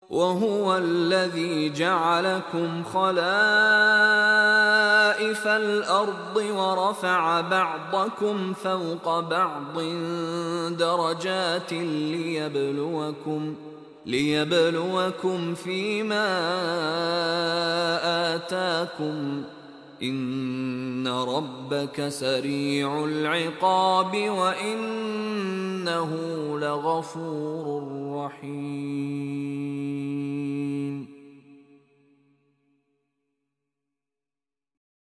وهو الذي جعلكم خلائف الأرض ورفع بعضكم فوق بعض درجات ليبلوكم فيما آتاكم، إن ربك سريع العقاب وإنه لغفور رحيم.